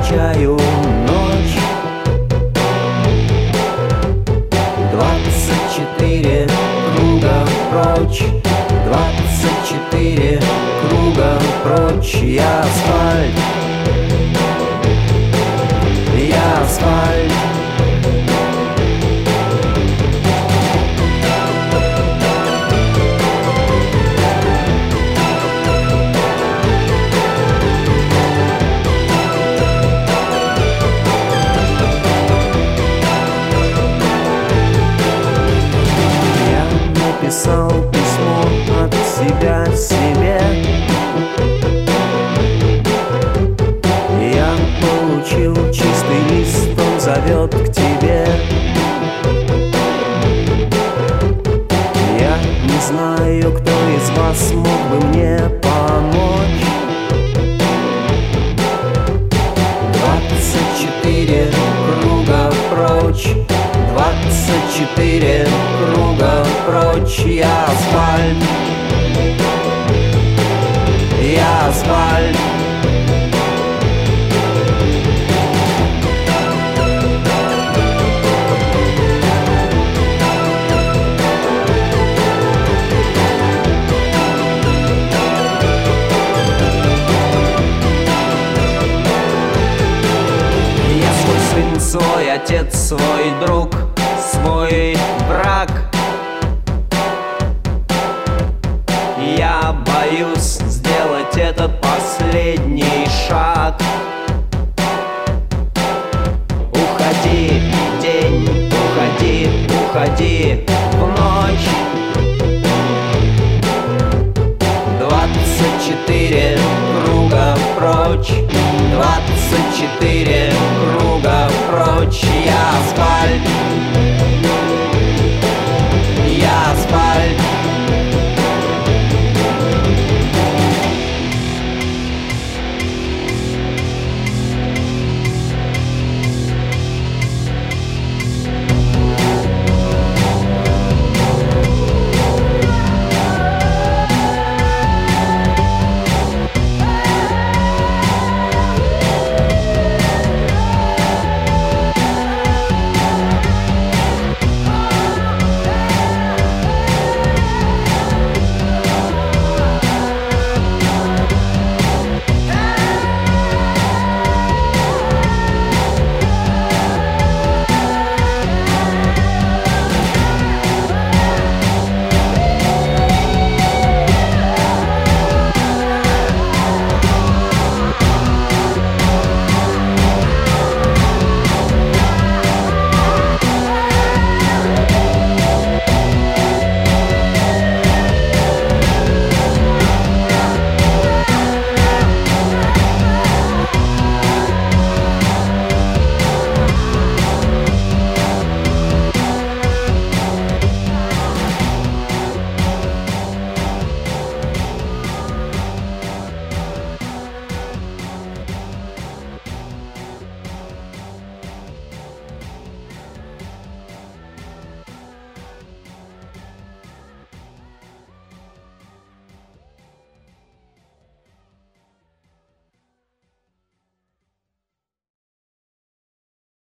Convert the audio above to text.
встречаю ночь. 24 круга прочь, 24 круга прочь. Я асфальт, я асфальт. Написал письмо от себя себе. Я получил чистый лист, он зовет к тебе. Я не знаю, кто из вас мог бы мне помочь. 24 круга прочь, 24 круга прочь. Я асфальт, я асфальт. Я свой сын, свой отец, свой друг, свой враг. Я боюсь сделать этот последний шаг. Уходи, день, уходи, уходи в ночь. 24 круга прочь, 24